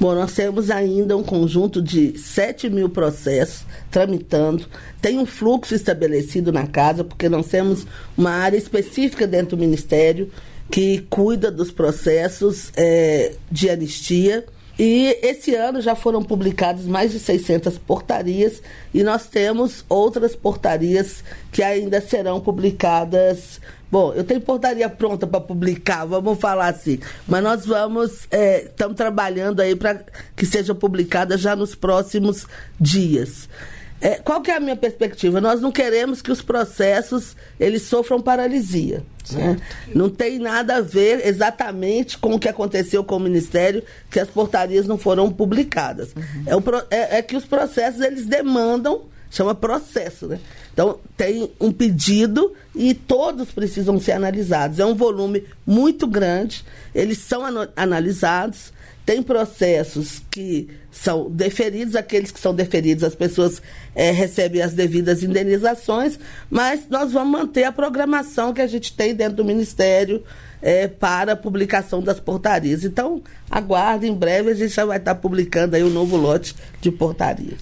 Bom, nós temos ainda um conjunto de 7 mil processos tramitando. Tem um fluxo estabelecido na casa, porque nós temos uma área específica dentro do Ministério que cuida dos processos de anistia. E esse ano já foram publicadas mais de 600 portarias e nós temos outras portarias que ainda serão publicadas. Bom, eu tenho portaria pronta para publicar, vamos falar assim, mas nós estamos trabalhando aí para que seja publicada já nos próximos dias. Qual que é a minha perspectiva? Nós não queremos que os processos eles sofram paralisia. Né? Não tem nada a ver exatamente com o que aconteceu com o Ministério, que as portarias não foram publicadas. É que os processos eles demandam, chama processo, né? Então tem um pedido e todos precisam ser analisados. É um volume muito grande, eles são analisados. Tem processos que são deferidos, aqueles que são deferidos, as pessoas recebem as devidas indenizações, mas nós vamos manter a programação que a gente tem dentro do Ministério para a publicação das portarias. Então, aguarde, em breve a gente já vai estar publicando aí um novo lote de portarias.